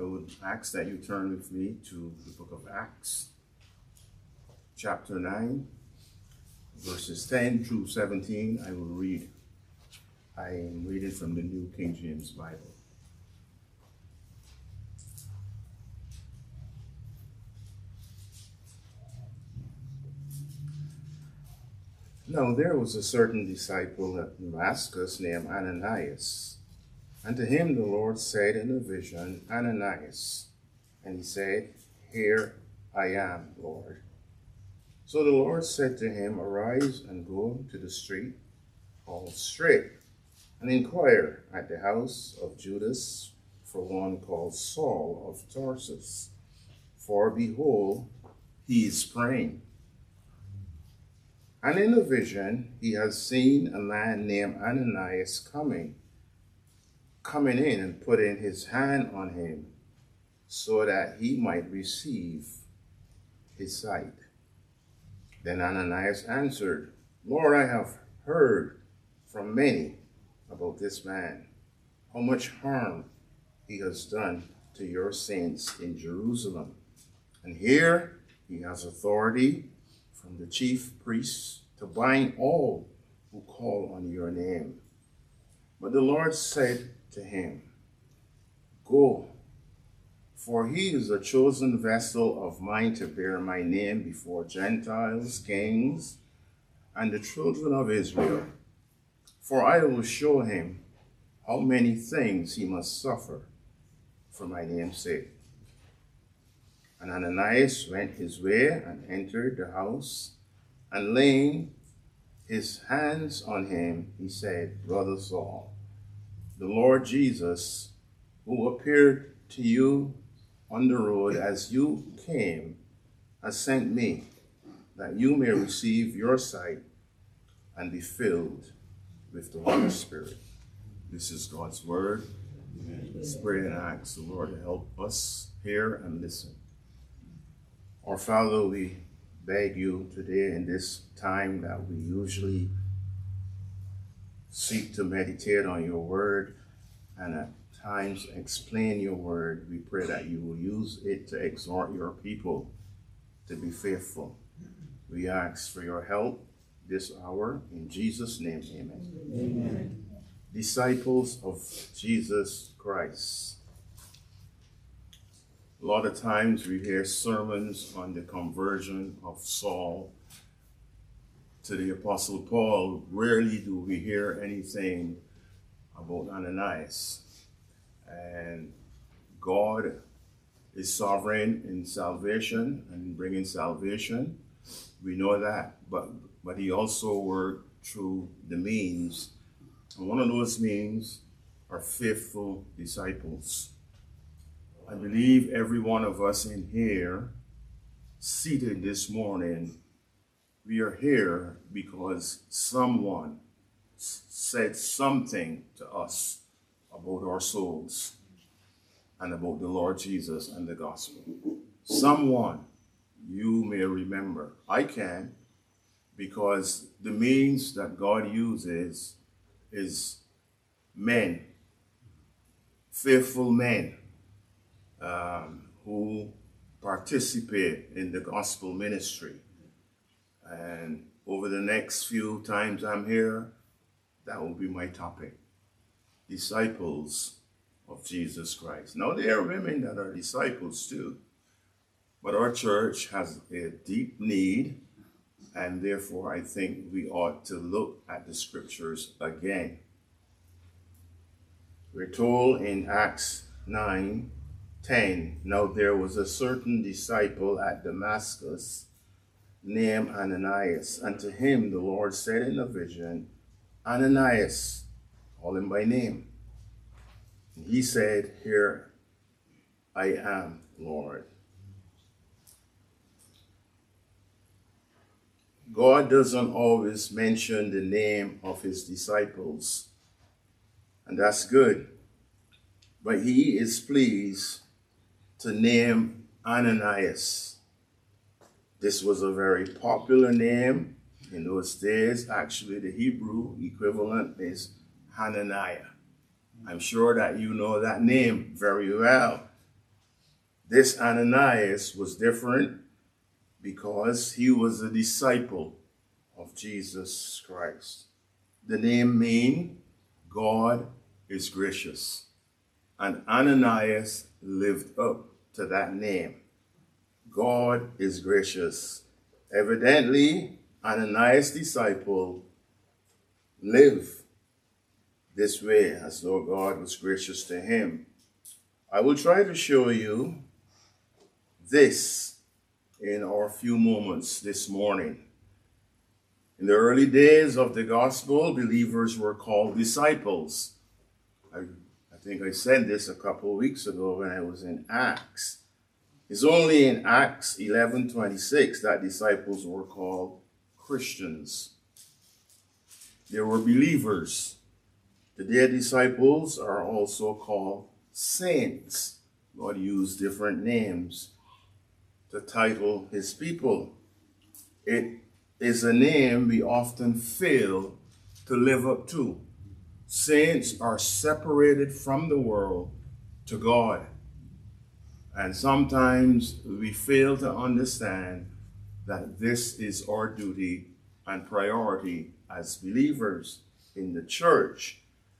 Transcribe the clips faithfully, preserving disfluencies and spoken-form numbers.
would ask that you turn with me to the book of Acts, chapter nine, verses ten through seventeen. I will read. I am reading from the New King James Bible. Now there was a certain disciple at Damascus named Ananias. And to him the Lord said in a vision, Ananias. And he said, Here I am, Lord. So the Lord said to him, Arise and go to the street called Straight, and inquire at the house of Judas for one called Saul of Tarsus. For behold, he is praying. And in a vision he has seen a man named Ananias coming, coming in and putting his hand on him, so that he might receive his sight. Then Ananias answered, Lord, I have heard from many about this man, how much harm he has done to your saints in Jerusalem. And here he has authority from the chief priests to bind all who call on your name. But the Lord said to him, Go, for he is a chosen vessel of mine to bear my name before Gentiles, kings, and the children of Israel. For I will show him how many things he must suffer for my name's sake. And Ananias went his way and entered the house, and laying his hands on him, he said, Brother Saul, the Lord Jesus, who appeared to you on the road as you came, has sent me, that you may receive your sight and be filled with the Holy Spirit. This is God's word. Let's pray and ask the Lord to help us hear and listen. Our Father, we beg you today in this time that we usually seek to meditate on your word and at times explain your word. We pray that you will use it to exhort your people to be faithful. We ask for your help this hour. In Jesus' name, amen. Amen. Disciples of Jesus Christ. A lot of times we hear sermons on the conversion of Saul to the Apostle Paul. Rarely do we hear anything about Ananias. And God is sovereign in salvation and bringing salvation. We know that, but but he also worked through the means. And one of those means are faithful disciples. I believe every one of us in here, seated this morning, we are here because someone said something to us about our souls and about the Lord Jesus and the gospel. Someone you may remember. I can, because the means that God uses is men, faithful men, um, who participate in the gospel ministry. And over the next few times I'm here, that will be my topic. Disciples of Jesus Christ. Now, there are women that are disciples too, but our church has a deep need, and therefore I think we ought to look at the scriptures again. We're told in Acts nine ten, now there was a certain disciple at Damascus named Ananias, and to him the Lord said in a vision, Ananias, call him by name. And he said, Here I am, Lord. God doesn't always mention the name of his disciples, and that's good. But he is pleased to name Ananias. This was a very popular name in those days. Actually, the Hebrew equivalent is Hananiah. I'm sure that you know that name very well. This Ananias was different because he was a disciple of Jesus Christ. The name means God is gracious. And Ananias lived up to that name. God is gracious. Evidently, Ananias' disciple lived this way as though God was gracious to him. I will try to show you this in our few moments this morning. In the early days of the gospel, believers were called disciples. I, I think I said this a couple of weeks ago when I was in Acts. It's only in Acts eleven twenty-six that disciples were called Christians. They were believers. Today, disciples are also called saints. God used different names to title his people. It is a name we often fail to live up to. Saints are separated from the world to God. And sometimes we fail to understand that this is our duty and priority as believers in the church.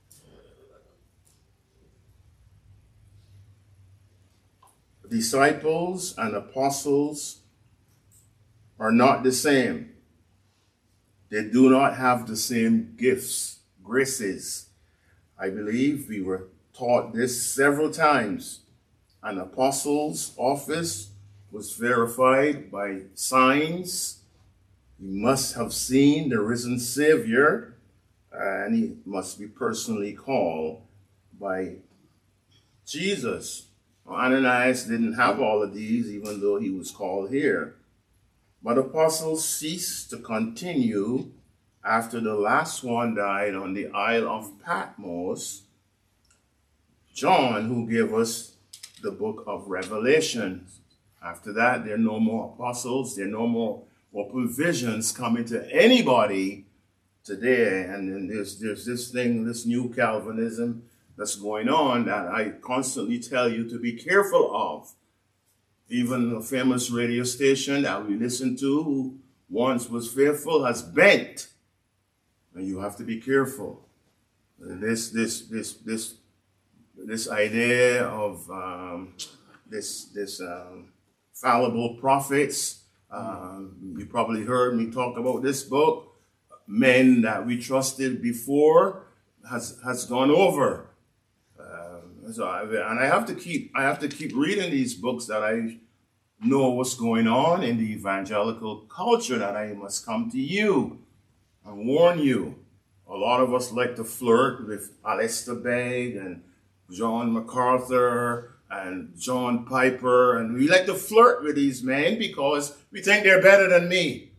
Disciples and apostles are not the same. They do not have the same gifts, graces. I believe we were taught this several times. An apostle's office was verified by signs. He must have seen the risen Savior, and he must be personally called by Jesus. Ananias didn't have all of these, even though he was called here. But apostles ceased to continue after the last one died on the Isle of Patmos. John, who gave us the book of Revelation. After that, there are no more apostles. There are no more open visions coming to anybody today. And then there's, there's this thing, this new Calvinism that's going on that I constantly tell you to be careful of. Even a famous radio station that we listen to, who once was faithful, has bent. And you have to be careful. This, this, this, this, this idea of um, this, this um, fallible prophets. Um, you probably heard me talk about this book. Men that we trusted before has has gone over. Um, so I, and I have to keep I have to keep reading these books that I know what's going on in the evangelical culture, that I must come to you and warn you. A lot of us like to flirt with Alistair Begg and John MacArthur and John Piper, and we like to flirt with these men because we think they're better than me.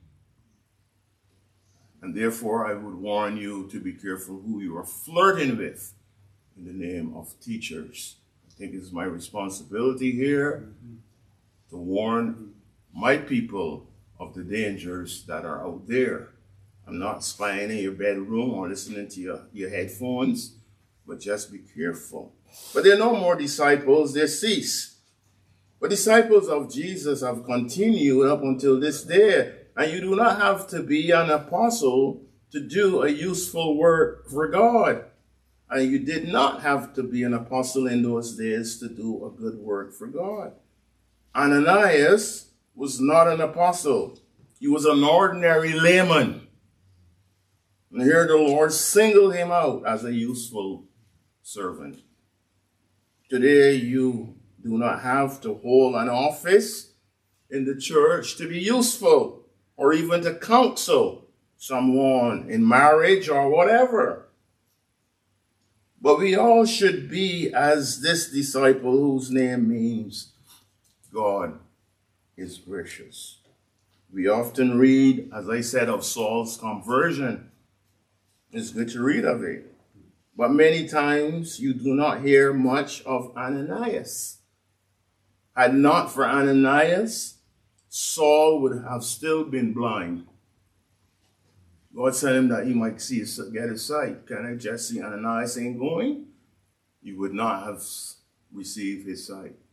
And therefore, I would warn you to be careful who you are flirting with in the name of teachers. I think it's my responsibility here to warn my people of the dangers that are out there. I'm not spying in your bedroom or listening to your, your headphones, but just be careful. But there are no more disciples, they cease. But disciples of Jesus have continued up until this day. And you do not have to be an apostle to do a useful work for God. And you did not have to be an apostle in those days to do a good work for God. Ananias was not an apostle. He was an ordinary layman. And here the Lord singled him out as a useful servant. Today you do not have to hold an office in the church to be useful, or even to counsel someone in marriage or whatever. But we all should be as this disciple whose name means God is gracious. We often read, as I said, of Saul's conversion. It's good to read of it. But many times you do not hear much of Ananias. Had not for Ananias, Saul would have still been blind. God sent him that he might see his, get his sight. Can I just see Ananias ain't going? He would not have received his sight.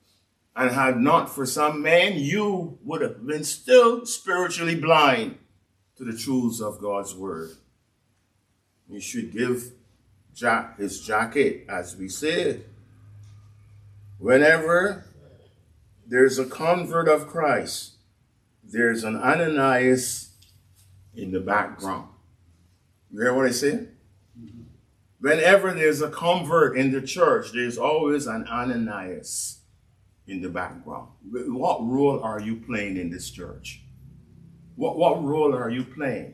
And had not for some men, you would have been still spiritually blind to the truths of God's word. You should give Jack his jacket, as we said. Whenever there's a convert of Christ, there's an Ananias in the background. You hear what I say? Mm-hmm. Whenever there's a convert in the church, there's always an Ananias in the background. What role are you playing in this church? What, what role are you playing?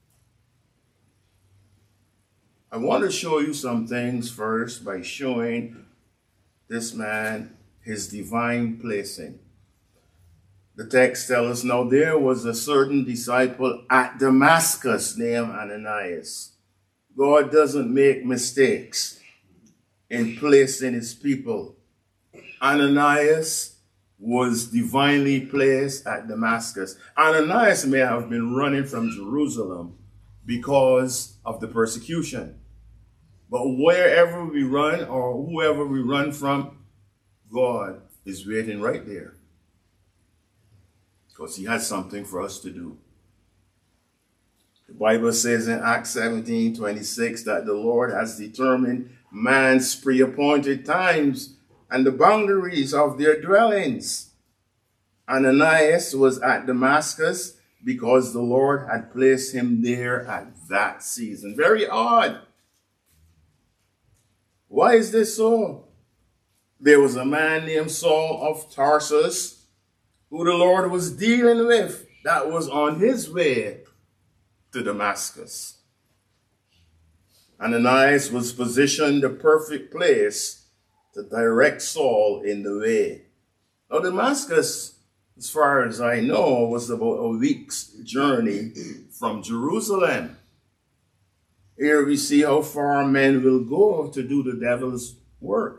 I want to show you some things first by showing this man his divine placing. The text tells us, now there was a certain disciple at Damascus named Ananias. God doesn't make mistakes in placing his people. Ananias was divinely placed at Damascus. Ananias may have been running from Jerusalem because of the persecution. But wherever we run or whoever we run from, God is waiting right there. Because he has something for us to do. The Bible says in Acts seventeen twenty-six that the Lord has determined man's pre-appointed times and the boundaries of their dwellings. Ananias was at Damascus because the Lord had placed him there at that season. Very odd. Why is this so? There was a man named Saul of Tarsus who the Lord was dealing with, that was on his way to Damascus. Ananias was positioned the perfect place to direct Saul in the way. Now Damascus, as far as I know, was about a week's journey from Jerusalem. Here we see how far men will go to do the devil's work.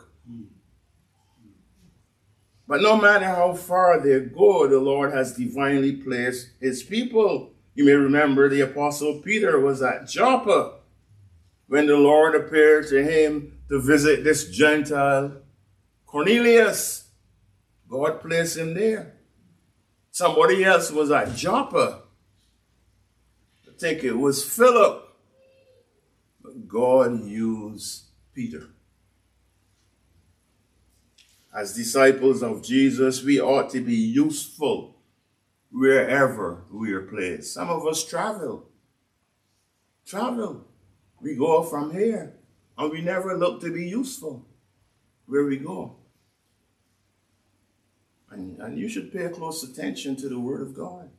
But no matter how far they go, the Lord has divinely placed his people. You may remember the Apostle Peter was at Joppa when the Lord appeared to him to visit this Gentile Cornelius. God placed him there. Somebody else was at Joppa. I think it was Philip. But God used Peter. As disciples of Jesus, we ought to be useful wherever we are placed. Some of us travel. Travel. We go from here, and we never look to be useful where we go. And, and you should pay close attention to the Word of God.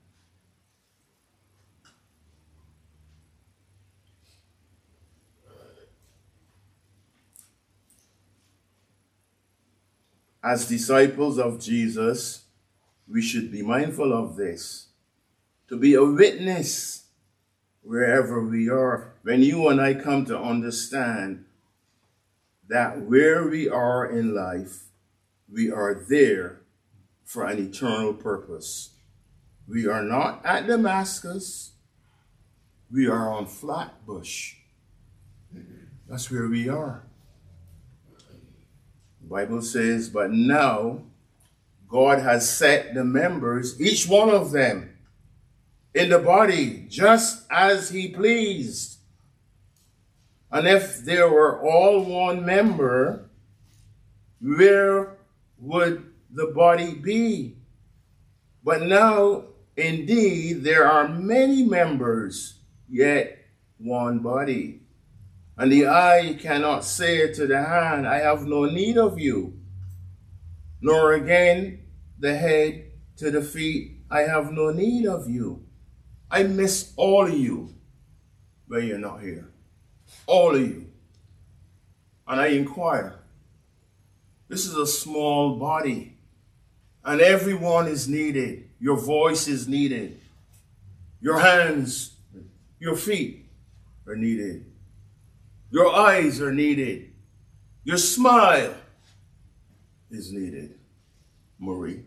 As disciples of Jesus, we should be mindful of this, to be a witness wherever we are. When you and I come to understand that where we are in life, we are there for an eternal purpose. We are not at Damascus. We are on Flatbush. That's where we are. The Bible says, but now God has set the members, each one of them, in the body just as he pleased. And if they were all one member, where would the body be? But now, indeed, there are many members, yet one body. And the eye cannot say to the hand, I have no need of you. Nor again the head to the feet, I have no need of you. I miss all of you when you're not here. All of you. And I inquire, this is a small body, and everyone is needed. Your voice is needed. Your hands, your feet are needed. Your eyes are needed. Your smile is needed. Marie.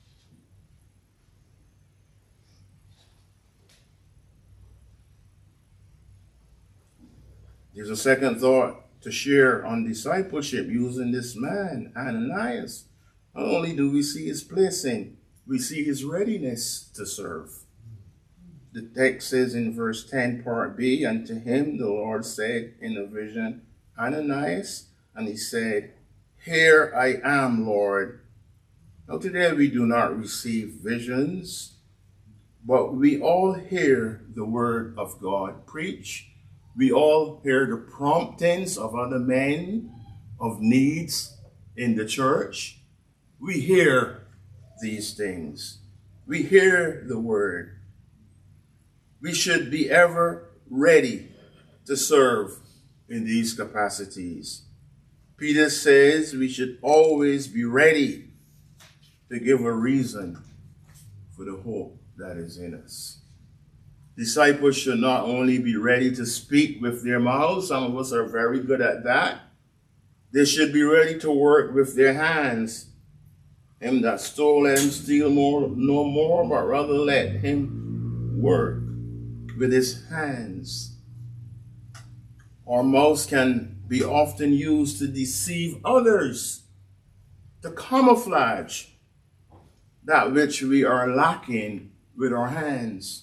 There's a second thought to share on discipleship using this man, Ananias. Not only do we see his blessing, we see his readiness to serve. The text says in verse ten, part B, unto him the Lord said in a vision, Ananias, and he said, Here I am, Lord. Now today we do not receive visions, but we all hear the word of God preached. We all hear the promptings of other men of needs in the church. We hear these things. We hear the word. We should be ever ready to serve in these capacities. Peter says we should always be ready to give a reason for the hope that is in us. Disciples should not only be ready to speak with their mouths, some of us are very good at that. They should be ready to work with their hands. Him that stole, let him steal more, no more, but rather let him work with his hands. Our mouths can be often used to deceive others, to camouflage that which we are lacking with our hands.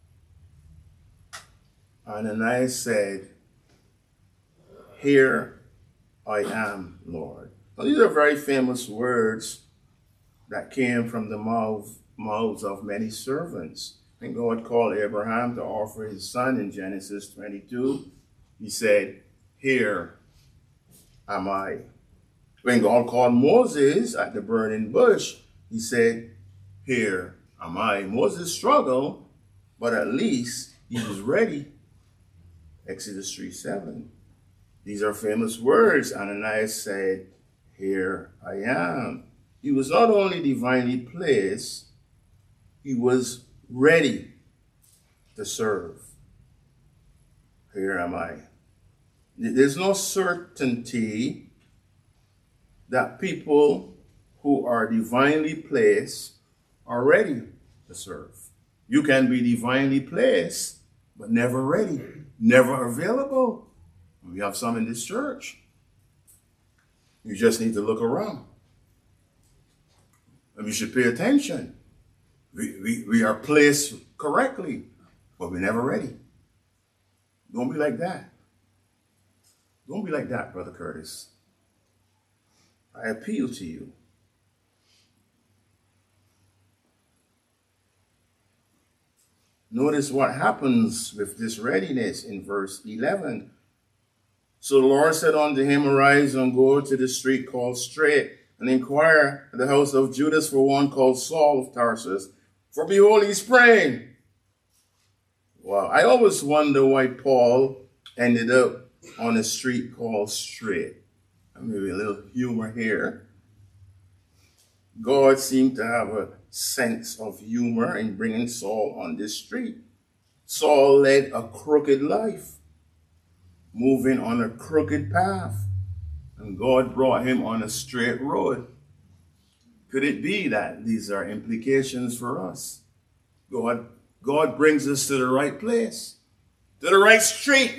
Ananias said, Here I am, Lord. Now, these are very famous words that came from the mouth, mouths of many servants. When God called Abraham to offer his son in Genesis twenty-two, he said, Here am I. When God called Moses at the burning bush, he said, Here am I. Moses struggled, but at least he was ready. Exodus three seven. These are famous words. Ananias said, Here I am. He was not only divinely placed, he was ready to serve. Here am I. There's no certainty that people who are divinely placed are ready to serve. You can be divinely placed, but never ready, never available. We have some in this church. You just need to look around. And we should pay attention. We, we, we are placed correctly, but we're never ready. Don't be like that. Don't be like that, Brother Curtis. I appeal to you. Notice what happens with this readiness in verse eleven. So the Lord said unto him, Arise and go to the street called Straight, and inquire at the house of Judas for one called Saul of Tarsus. For behold, he's praying. Wow, I always wonder why Paul ended up on a street called Straight. Maybe a little humor here. God seemed to have a sense of humor in bringing Saul on this street. Saul led a crooked life, moving on a crooked path, and God brought him on a straight road. Could it be that these are implications for us? God, God brings us to the right place, to the right street.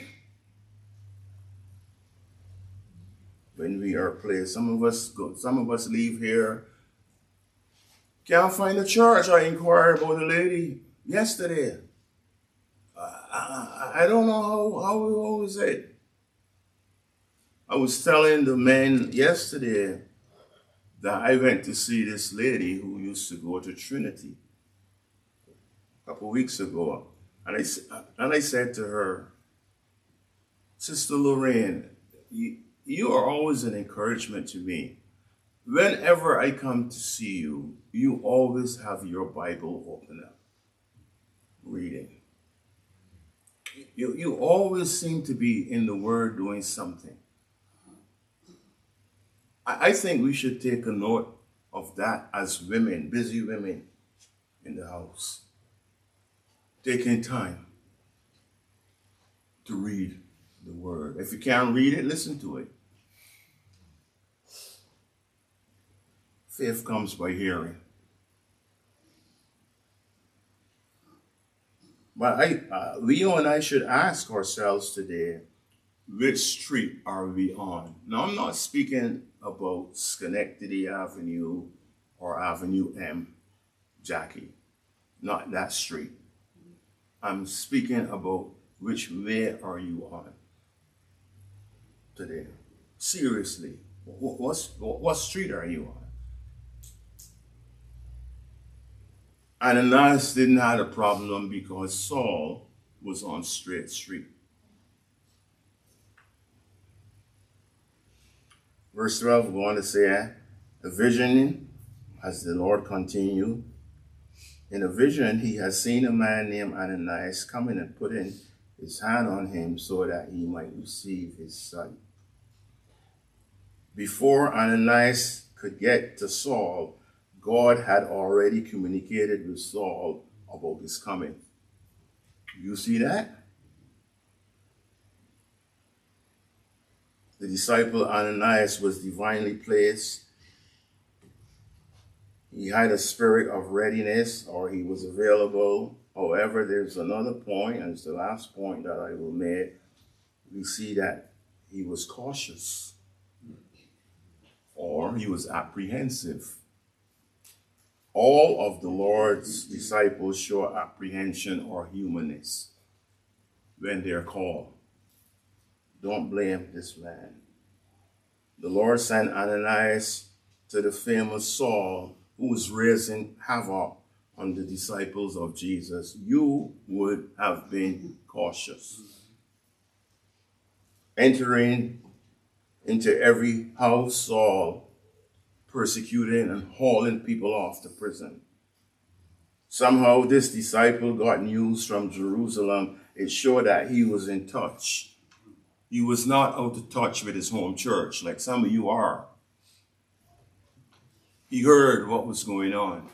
When we are placed, some of us go, some of us leave here, can't find a church. I inquired about a lady yesterday. Uh, I, I don't know how, how, how is it? I was telling the men yesterday that I went to see this lady who used to go to Trinity a couple weeks ago. And I, and I said to her, Sister Lorraine, you, you are always an encouragement to me. Whenever I come to see you, you always have your Bible open up, reading. You, you always seem to be in the Word doing something. I, I think we should take a note of that as women, busy women in the house. Taking time to read the Word. If you can't read it, listen to it. Faith comes by hearing. But I, uh, we and I should ask ourselves today, which street are we on? Now, I'm not speaking about Schenectady Avenue or Avenue M, Jackie. Not that street. I'm speaking about which way are you on today. Seriously, what's, what street are you on? Ananias didn't have a problem because Saul was on Straight Street. Verse twelve, we want to say, a vision, as the Lord continued. In a vision, he has seen a man named Ananias coming and putting his hand on him so that he might receive his sight. Before Ananias could get to Saul, God had already communicated with Saul about his coming. You see that? The disciple Ananias was divinely placed. He had a spirit of readiness, or he was available. However, there's another point, and it's the last point that I will make. We see that he was cautious, or he was apprehensive. All of the Lord's disciples show apprehension or humanness when they're called. Don't blame this man. The Lord sent Ananias to the famous Saul, who was raising havoc on the disciples of Jesus. You would have been cautious. Entering into every house, Saul, persecuting and hauling people off to prison. Somehow this disciple got news from Jerusalem. It showed that he was in touch. He was not out of touch with his home church like some of you are. He heard what was going on.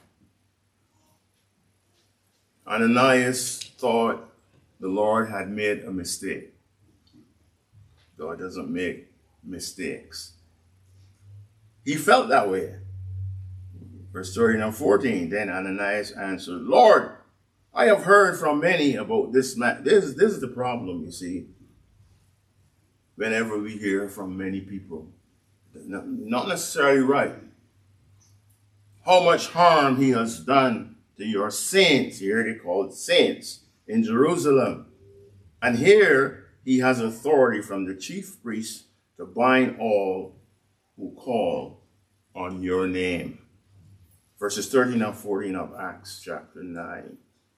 Ananias thought the Lord had made a mistake. God doesn't make mistakes. He felt that way. Verse thirteen and fourteen, then Ananias answered, Lord, I have heard from many about this man. This, this is the problem, you see. Whenever we hear from many people, not, not necessarily right. How much harm he has done to your saints, here they call it saints, in Jerusalem. And here he has authority from the chief priest to bind all who call on your name. Verses thirteen and fourteen of Acts chapter nine.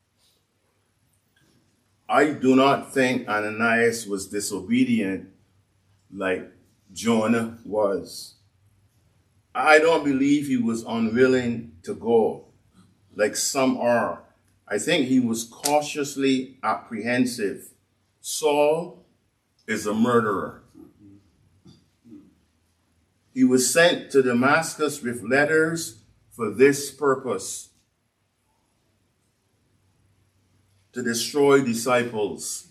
I do not think Ananias was disobedient like Jonah was. I don't believe he was unwilling to go like some are. I think he was cautiously apprehensive. Saul is a murderer. He was sent to Damascus with letters for this purpose: to destroy disciples.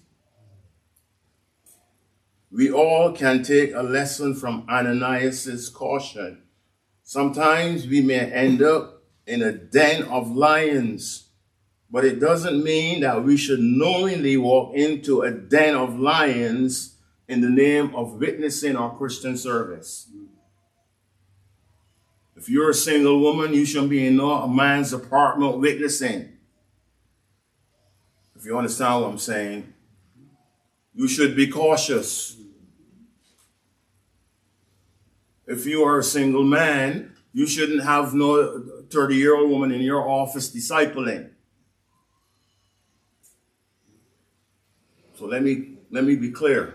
We all can take a lesson from Ananias' caution. Sometimes we may end up in a den of lions, but it doesn't mean that we should knowingly walk into a den of lions in the name of witnessing our Christian service. If you're a single woman, you shouldn't be in no man's apartment witnessing. If you understand what I'm saying, you should be cautious. If you are a single man, you shouldn't have no thirty-year-old woman in your office discipling. So let me let me be clear.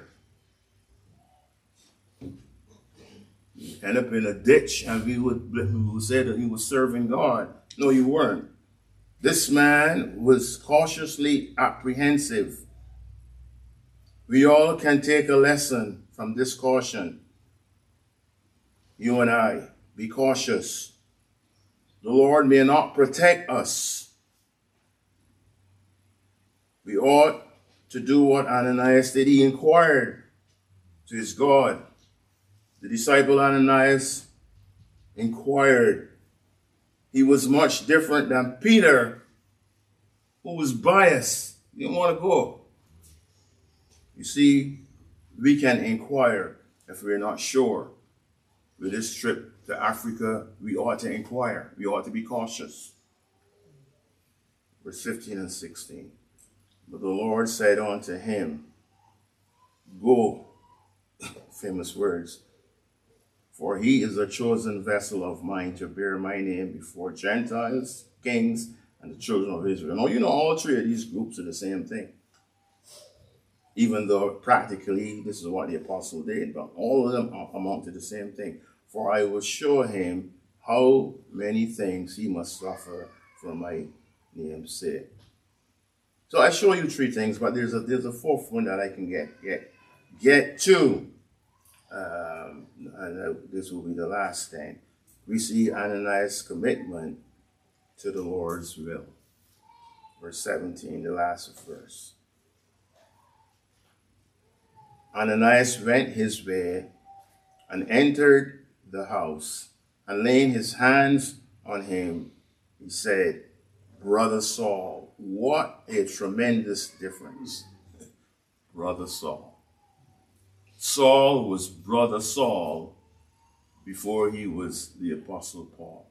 You end up in a ditch and we would, we would say that you were serving God. No, you weren't. This man was cautiously apprehensive. We all can take a lesson from this caution. You and I, be cautious. The Lord may not protect us. We ought to do what Ananias did. He inquired to his God. The disciple Ananias inquired. He was much different than Peter, who was biased. He didn't want to go. You see, we can inquire if we're not sure. Will this trip to Africa, we ought to inquire. We ought to be cautious. Verse fifteen and sixteen. But the Lord said unto him, Go, famous words, for he is a chosen vessel of mine to bear my name before Gentiles, kings, and the children of Israel. Now, you know, all three of these groups are the same thing. Even though practically this is what the apostle did, but all of them amount to the same thing. For I will show him how many things he must suffer for my name's sake. So I show you three things, but there's a there's a fourth one that I can get get get to. Um, and this will be the last thing. We see Ananias' commitment to the Lord's will. Verse seventeen, the last verse. Ananias went his way and entered the house, and laying his hands on him, he said, Brother Saul. What a tremendous difference. Brother Saul. Saul was Brother Saul before he was the Apostle Paul.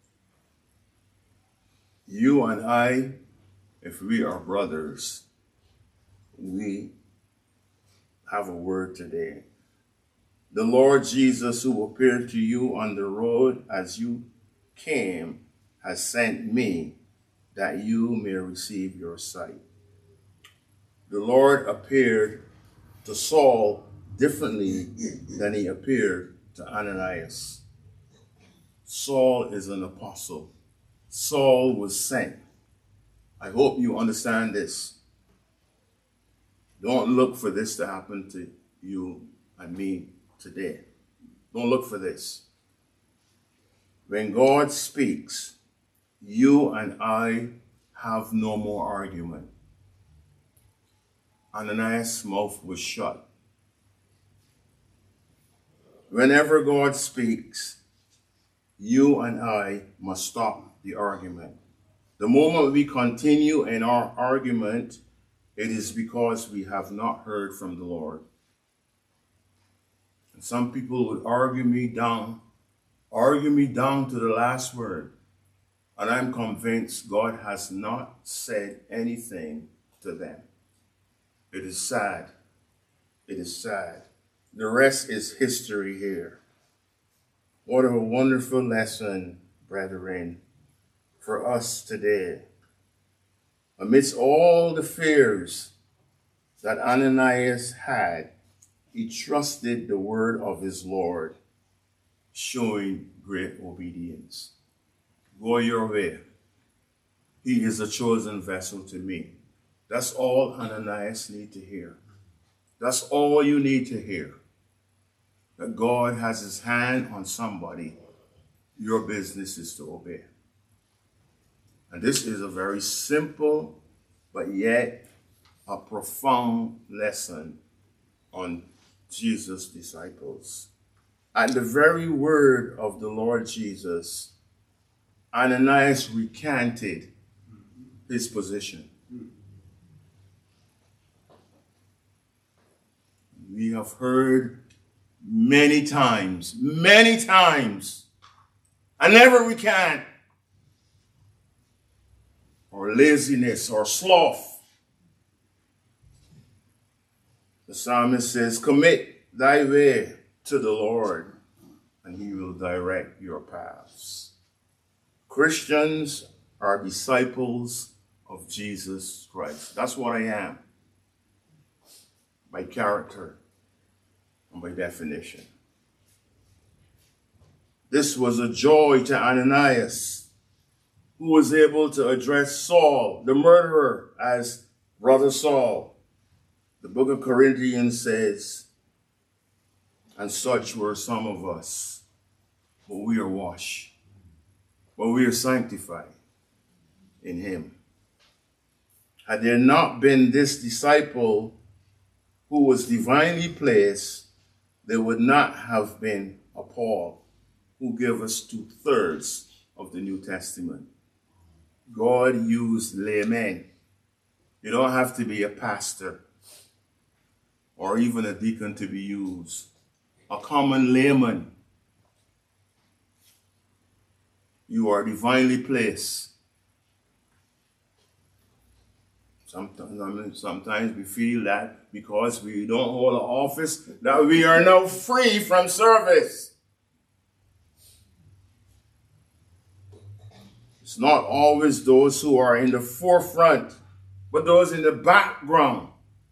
You and I, if we are brothers, we have a word today. The Lord Jesus, who appeared to you on the road as you came, has sent me that you may receive your sight. The Lord appeared to Saul differently than he appeared to Ananias. Saul is an apostle. Saul was sent. I hope you understand this. Don't look for this to happen to you and me today. Don't look for this. When God speaks, you and I have no more argument. Ananias' mouth was shut. Whenever God speaks, you and I must stop the argument. The moment we continue in our argument, it is because we have not heard from the Lord. And some people would argue me down, argue me down to the last word. And I'm convinced God has not said anything to them. It is sad. It is sad. The rest is history here. What a wonderful lesson, brethren, for us today. Amidst all the fears that Ananias had, he trusted the word of his Lord, showing great obedience. Go your way. He is a chosen vessel to me. That's all Ananias need to hear. That's all you need to hear. That God has his hand on somebody. Your business is to obey. And this is a very simple, but yet a profound lesson on Jesus' disciples. At the very word of the Lord Jesus, Ananias recanted his position. We have heard many times, many times, I never recant, or laziness, or sloth. The psalmist says, commit thy way to the Lord, and he will direct your paths. Christians are disciples of Jesus Christ. That's what I am, by character and by definition. This was a joy to Ananias, who was able to address Saul, the murderer, as Brother Saul. The book of Corinthians says, and such were some of us, but we are washed, but we are sanctified in him. Had there not been this disciple who was divinely placed, there would not have been a Paul who gave us two-thirds of the New Testament. God used laymen. You don't have to be a pastor or even a deacon to be used. A common layman You are divinely placed. Sometimes, I mean, sometimes we feel that because we don't hold an office, that we are now free from service. It's not always those who are in the forefront, but those in the background.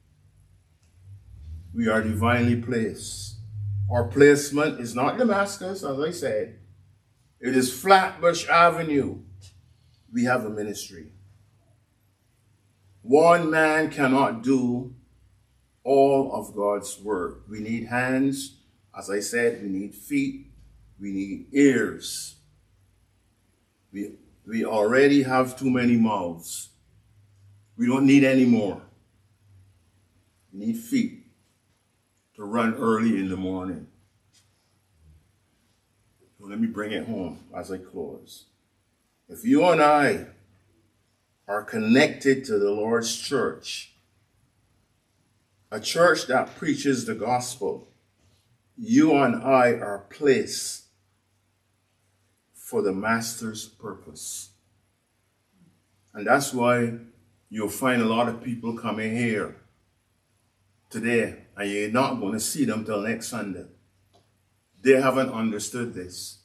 We are divinely placed. Our placement is not Damascus, as I said. It is Flatbush Avenue. We have a ministry. One man cannot do all of God's work. We need hands. As I said, we need feet. We need ears. We, we already have too many mouths. We don't need any more. We need feet to run early in the morning. So let me bring it home as I close. If you and I are connected to the Lord's church, a church that preaches the gospel, you and I are placed for the Master's purpose. And that's why you'll find a lot of people coming here today, and you're not going to see them till next Sunday. They haven't understood this.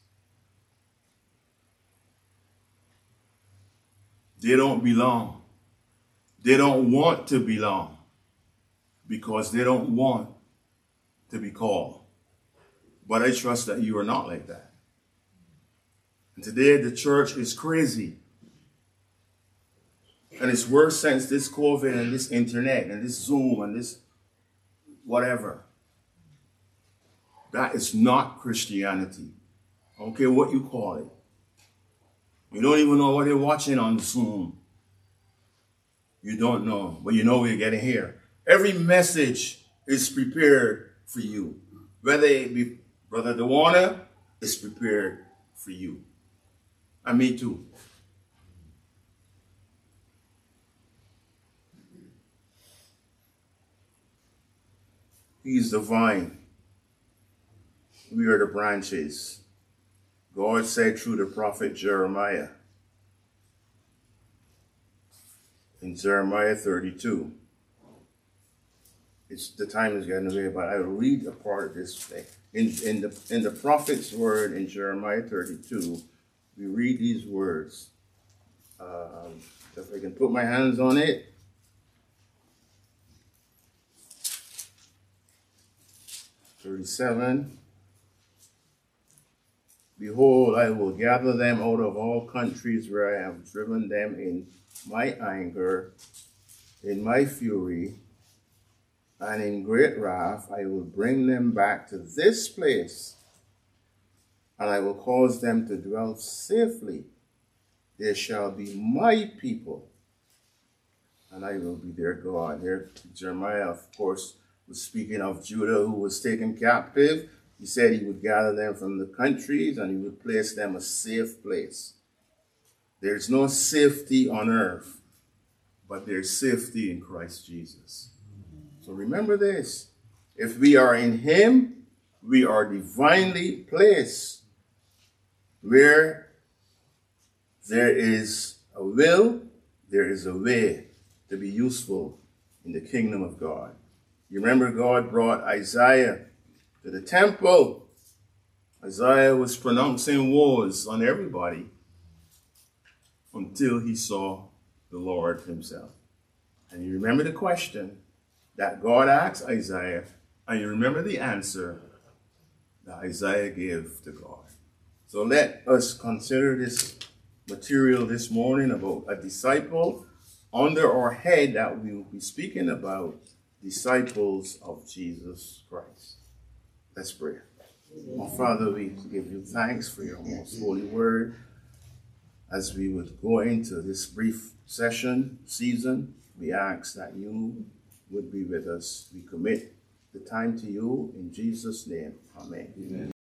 They don't belong. They don't want to belong because they don't want to be called. But I trust that you are not like that. And today the church is crazy. And it's worse since this COVID and this internet and this Zoom and this whatever. That is not Christianity. I don't care what you call it. You don't even know what they're watching on Zoom. You don't know, but you know what you're getting here. Every message is prepared for you. Whether it be Brother Dewana, is prepared for you. And me too. He's the vine. We are the branches. God said through the prophet Jeremiah, in Jeremiah thirty-two, it's, the time is getting away, but I will read a part of this thing. In, in, the, in the prophet's word in Jeremiah thirty-two, we read these words. Um, if I can put my hands on it. thirty-seven. Behold, I will gather them out of all countries where I have driven them in my anger, in my fury, and in great wrath. I will bring them back to this place, and I will cause them to dwell safely. They shall be my people, and I will be their God. Here, Jeremiah, of course, was speaking of Judah, who was taken captive. He said he would gather them from the countries and he would place them a safe place. There's no safety on earth, but there's safety in Christ Jesus. So remember this. If we are in him, we are divinely placed. Where there is a will, there is a way to be useful in the kingdom of God. You remember God brought Isaiah to the temple. Isaiah was pronouncing woes on everybody until he saw the Lord himself. And you remember the question that God asked Isaiah, and you remember the answer that Isaiah gave to God. So let us consider this material this morning about a disciple under our head that we will be speaking about, disciples of Jesus Christ. Let's pray. Oh, Father, we give you thanks for your most holy word. As we would go into this brief session, season, we ask that you would be with us. We commit the time to you in Jesus' name. Amen. Amen.